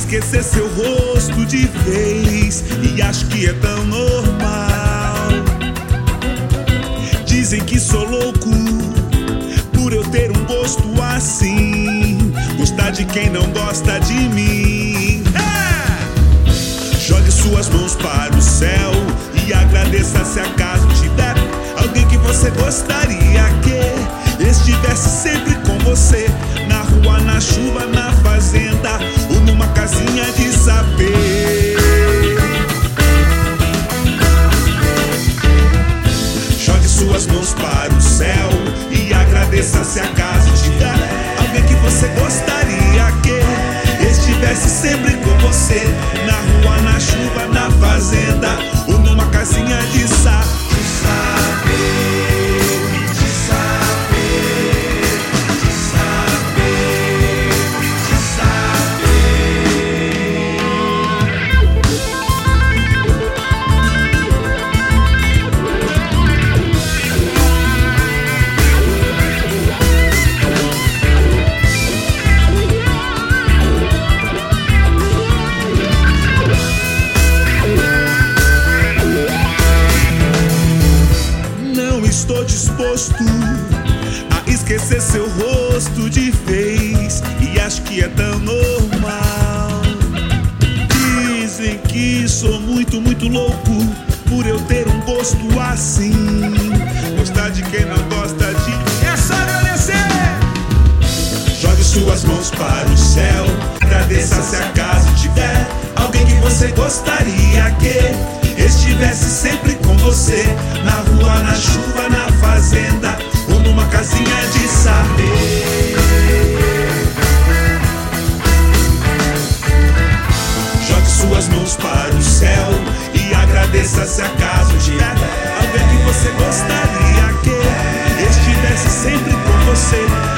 esquecer seu rosto de vez, e acho que é tão normal. Dizem que sou louco por eu ter um gosto assim, gostar de quem não gosta de mim. Jogue suas mãos para o céu e agradeça se acaso tiver alguém que você gostaria que estivesse sempre com você, na rua, na chuva, na fazenda ou numa casinha de saber. Jogue suas mãos para o céu e agradeça se acaso tiver alguém que você gostaria que estivesse sempre com você, na rua, na chuva, na fazenda ou numa casinha de saber. Estou disposto a esquecer seu rosto de vez, e acho que é tão normal. Dizem que sou muito, muito louco por eu ter um gosto assim, gostar de quem não gosta de mim. É só agradecer. Jogue suas mãos para o céu, agradeça se acaso tiver alguém que você gostaria que estivesse sempre com você, na rua, na chuva, na fazenda ou numa casinha de saber. Jogue suas mãos para o céu e agradeça se acaso tiver alguém que você gostaria que estivesse sempre com você,